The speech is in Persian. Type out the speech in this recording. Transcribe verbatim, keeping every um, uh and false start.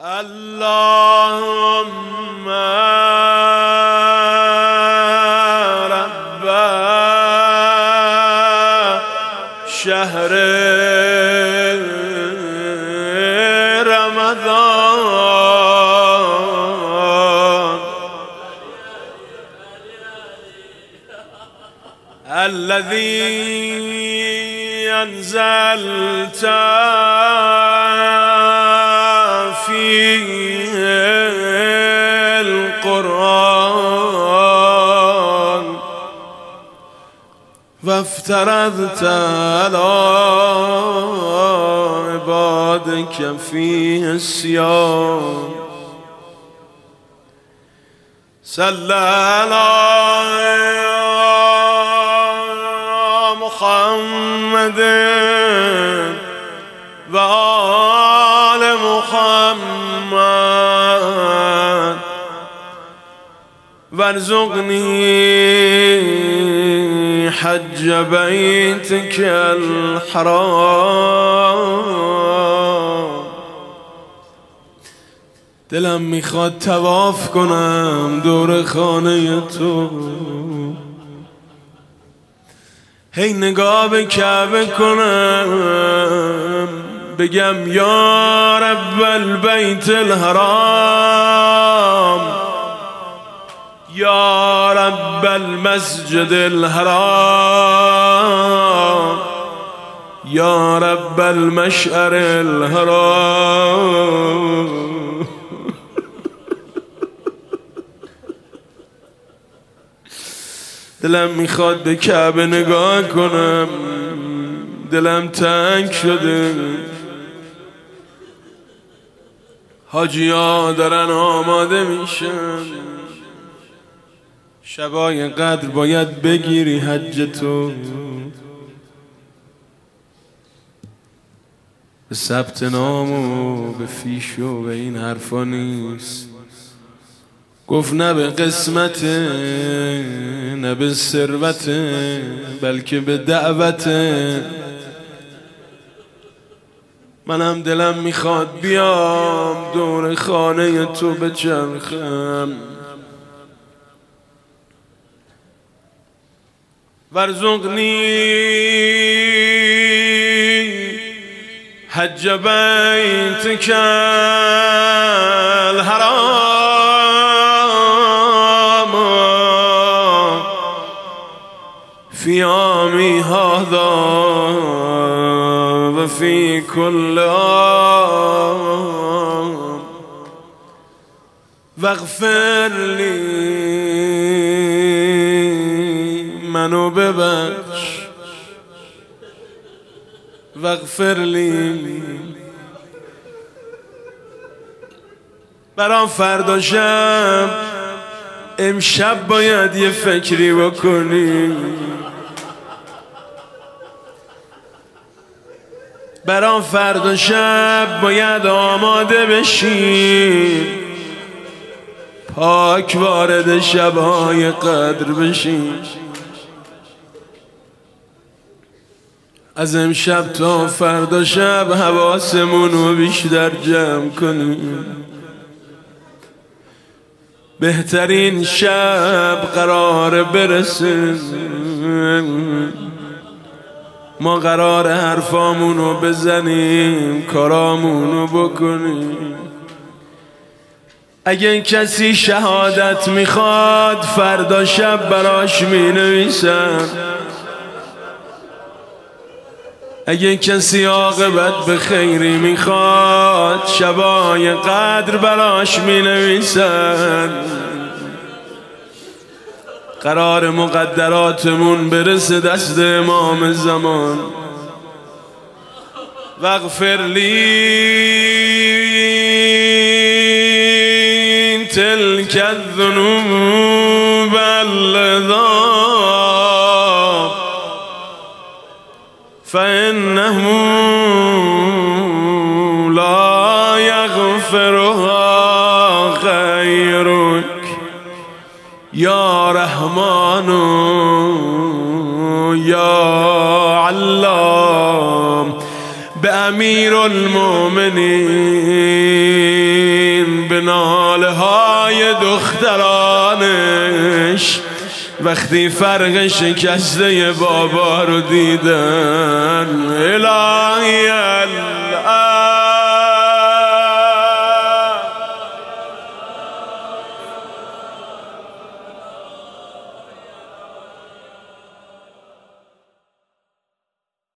اللهم رب شهر رمضان الذي أنزلت فيه القرآن وافترضت على عبادك فيه الصيام صلى على محمد وآل محمد وارزقني حج بيتك الحرام. دلم میخواد طواف کنم دور خانه تو، هی نگاه به کعبه کنم بگم یا رب البیت الحرام، یا رب المسجد الحرام، یا رب المشعر الحرام. دلم میخواد به کعبه نگاه کنم، دلم تنگ شده. حاجی‌ها دارن آماده میشن، شبای قدر باید بگیری حج تو. به ثبت نام و به فیش و به این حرفا نیست. گفت نه به قسمت نه به ثروت بلکه به دعوت. منم دلم میخواد بیام دور خانه تو بچرخم. وارزقنی حج بیتک الحرام فی عامی هذا و فی کل عام واغفر لی منو ببخش، واغفر لی. برام فردا شب امشب باید یه فکری بکنی، برام فردا شب باید آماده بشی، پاک وارد شبهای قدر بشی. از امشب تا فردا شب حواسمون رو بیشتر جمع کنیم. بهترین شب قرار برسه، ما قرار حرفامون رو بزنیم کارامون رو بکنیم. اگه کسی شهادت میخواد فردا شب براش مینویسم، اگه کسی عاقبت به خیری میخواد شبای قدر براش مینویسن. قرار مقدراتمون برسه دست امام زمان. واغفر لی تلک الذنوب اللذاب فإنه لا يغفرها غيرك یا رحمان یا علام. به امیر المؤمنین وقتی فرق شکسته بابا رو دیدن. الهی